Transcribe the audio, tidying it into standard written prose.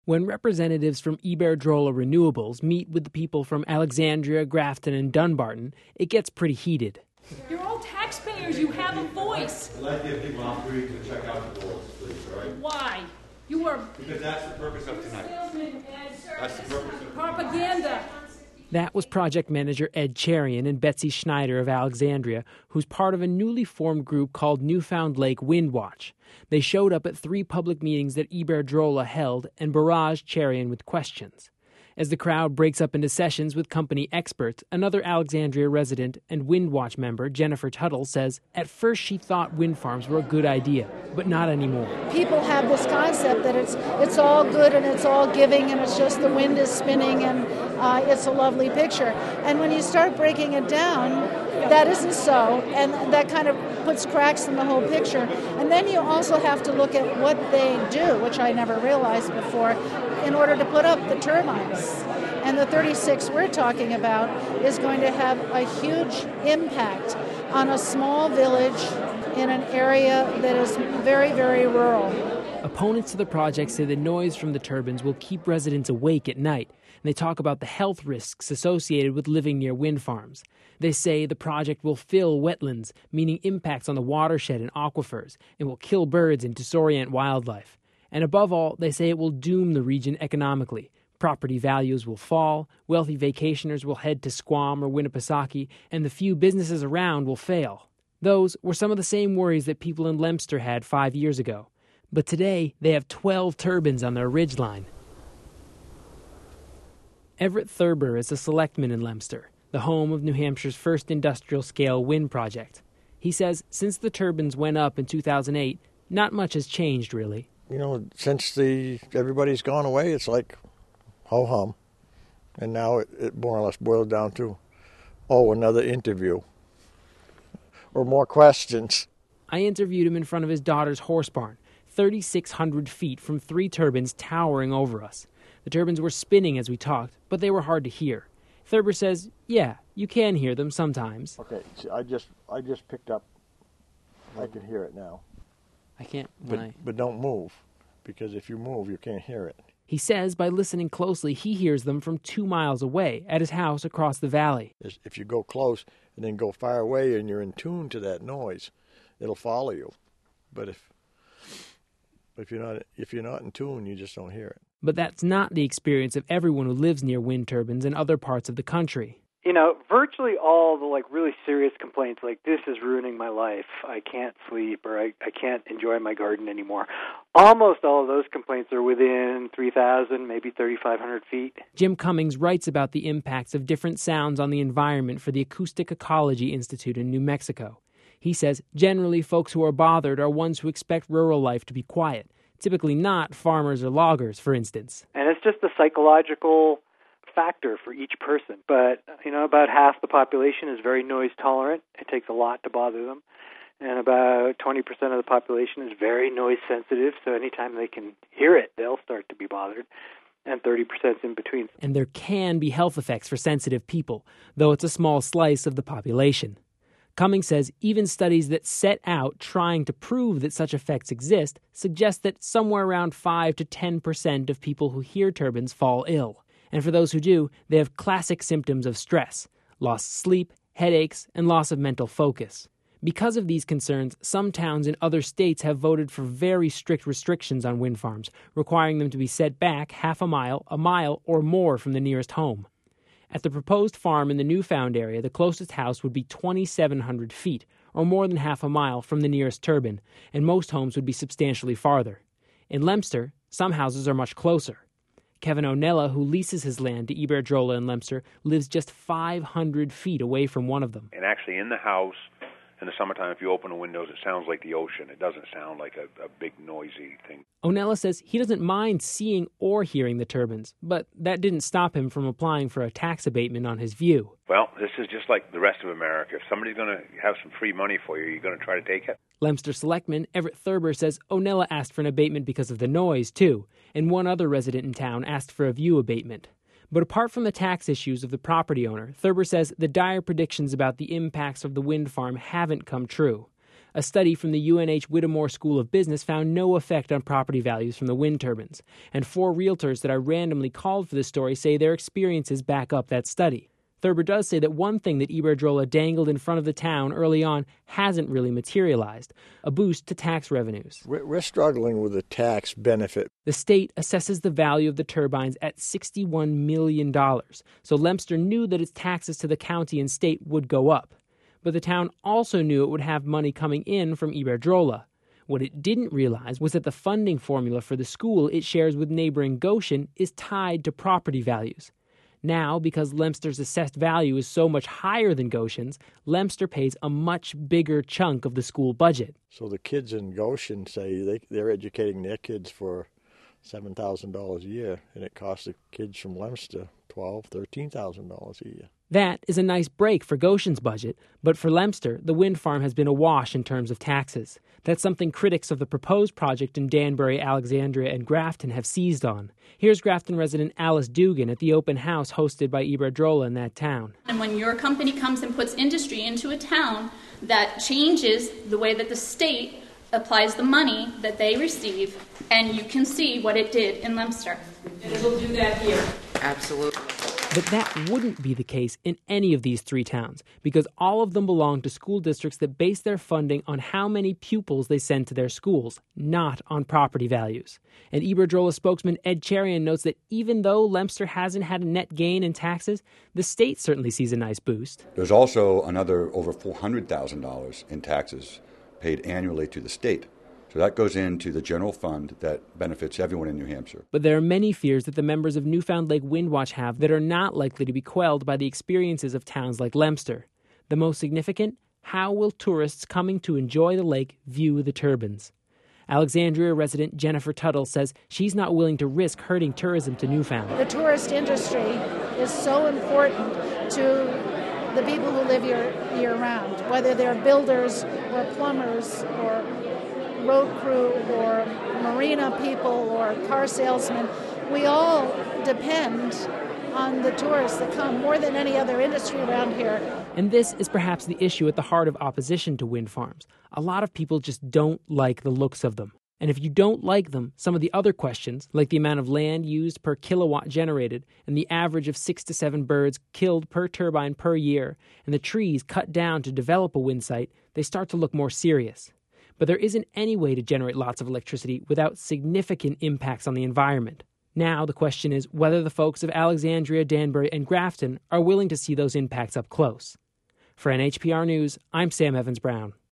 When representatives from Iberdrola Renewables meet with the people from Alexandria, Grafton, and Dunbarton, it gets pretty heated. You're all taxpayers. You have a voice. I'd like to give people an opportunity to check out the doors, please, all right? Why? You are Because that's the purpose of tonight. salesmen That's the purpose and of propaganda. That was project manager Ed Cherian and Betsy Schneider of Alexandria, who's part of a newly formed group called Newfound Lake Windwatch. They showed up at 3 public meetings that Iberdrola held and barraged Cherian with questions. As the crowd breaks up into sessions with company experts, another Alexandria resident and Windwatch member, Jennifer Tuttle, says at first she thought wind farms were a good idea, but not anymore. People have this concept that it's all good and it's all giving and it's just the wind is spinning and it's a lovely picture. And when you start breaking it down, that isn't so, and that kind of puts cracks in the whole picture. And then you also have to look at what they do, which I never realized before, in order to put up the turbines. And the 36 we're talking about is going to have a huge impact on a small village in an area that is very, very rural. Opponents of the project say the noise from the turbines will keep residents awake at night, and they talk about the health risks associated with living near wind farms. They say the project will fill wetlands, meaning impacts on the watershed and aquifers, and will kill birds and disorient wildlife. And above all, they say it will doom the region economically. Property values will fall, wealthy vacationers will head to Squam or Winnipesaukee, and the few businesses around will fail. Those were some of the same worries that people in Leominster had 5 years ago. But today, they have 12 turbines on their ridgeline. Everett Thurber is a selectman in Leominster, the home of New Hampshire's first industrial-scale wind project. He says since the turbines went up in 2008, not much has changed, really. You know, since everybody's gone away, it's like ho-hum. And now it more or less boils down to, another interview. Or more questions. I interviewed him in front of his daughter's horse barn, 3,600 feet from 3 turbines towering over us. The turbines were spinning as we talked, but they were hard to hear. Thurber says, yeah, you can hear them sometimes. Okay, see, I just picked up, I can hear it now. I can't. But don't move, because if you move, you can't hear it. He says by listening closely, he hears them from 2 miles away at his house across the valley. If you go close and then go far away and you're in tune to that noise, it'll follow you. But if you're not in tune, you just don't hear it. But that's not the experience of everyone who lives near wind turbines in other parts of the country. You know, virtually all the really serious complaints, like this is ruining my life, I can't sleep, or I can't enjoy my garden anymore. Almost all of those complaints are within 3,000, maybe 3,500 feet. Jim Cummings writes about the impacts of different sounds on the environment for the Acoustic Ecology Institute in New Mexico. He says generally folks who are bothered are ones who expect rural life to be quiet, typically not farmers or loggers, for instance. And it's just the psychological factor for each person. But, about half the population is very noise tolerant. It takes a lot to bother them. And about 20% of the population is very noise sensitive, so anytime they can hear it, they'll start to be bothered. And 30% is in between. And there can be health effects for sensitive people, though it's a small slice of the population. Cummings says even studies that set out trying to prove that such effects exist suggest that somewhere around 5 to 10% of people who hear turbines fall ill. And for those who do, they have classic symptoms of stress, lost sleep, headaches, and loss of mental focus. Because of these concerns, some towns in other states have voted for very strict restrictions on wind farms, requiring them to be set back half a mile, or more from the nearest home. At the proposed farm in the Newfound area, the closest house would be 2,700 feet, or more than half a mile from the nearest turbine, and most homes would be substantially farther. In Leominster, some houses are much closer. Kevin O'Nella, who leases his land to Iberdrola in Leominster, lives just 500 feet away from one of them. And actually in the house, in the summertime, if you open the windows, it sounds like the ocean. It doesn't sound like a big noisy thing. O'Nella says he doesn't mind seeing or hearing the turbines, but that didn't stop him from applying for a tax abatement on his view. Well, this is just like the rest of America. If somebody's going to have some free money for you, you're going to try to take it. Leominster Selectman Everett Thurber says O'Nella asked for an abatement because of the noise, too, and one other resident in town asked for a view abatement. But apart from the tax issues of the property owner, Thurber says the dire predictions about the impacts of the wind farm haven't come true. A study from the UNH Whittemore School of Business found no effect on property values from the wind turbines, and 4 realtors that I randomly called for this story say their experiences back up that study. Thurber does say that one thing that Iberdrola dangled in front of the town early on hasn't really materialized, a boost to tax revenues. We're struggling with the tax benefit. The state assesses the value of the turbines at $61 million, so Lemster knew that its taxes to the county and state would go up. But the town also knew it would have money coming in from Iberdrola. What it didn't realize was that the funding formula for the school it shares with neighboring Goshen is tied to property values. Now, because Lemster's assessed value is so much higher than Goshen's, Lemster pays a much bigger chunk of the school budget. So the kids in Goshen say they're educating their kids for $7,000 a year, and it costs the kids from Lemster $12,000, $13,000 a year. That is a nice break for Goshen's budget, but for Lemster, the wind farm has been a wash in terms of taxes. That's something critics of the proposed project in Danbury, Alexandria, and Grafton have seized on. Here's Grafton resident Alice Dugan at the open house hosted by Iberdrola in that town. And when your company comes and puts industry into a town, that changes the way that the state applies the money that they receive, and you can see what it did in Lemster. And it'll do that here. Absolutely. But that wouldn't be the case in any of these 3 towns, because all of them belong to school districts that base their funding on how many pupils they send to their schools, not on property values. And Iberdrola spokesman Ed Cherian notes that even though Lemster hasn't had a net gain in taxes, the state certainly sees a nice boost. There's also another over $400,000 in taxes paid annually to the state. So that goes into the general fund that benefits everyone in New Hampshire. But there are many fears that the members of Newfound Lake Windwatch have that are not likely to be quelled by the experiences of towns like Lemster. The most significant, how will tourists coming to enjoy the lake view the turbines? Alexandria resident Jennifer Tuttle says she's not willing to risk hurting tourism to Newfound. The tourist industry is so important to the people who live year-round, whether they're builders or plumbers or road crew or marina people or car salesmen. We all depend on the tourists that come more than any other industry around here. And this is perhaps the issue at the heart of opposition to wind farms. A lot of people just don't like the looks of them. And if you don't like them, some of the other questions, like the amount of land used per kilowatt generated and the average of 6 to 7 birds killed per turbine per year, and the trees cut down to develop a wind site, they start to look more serious. But there isn't any way to generate lots of electricity without significant impacts on the environment. Now the question is whether the folks of Alexandria, Danbury, and Grafton are willing to see those impacts up close. For NHPR News, I'm Sam Evans-Brown.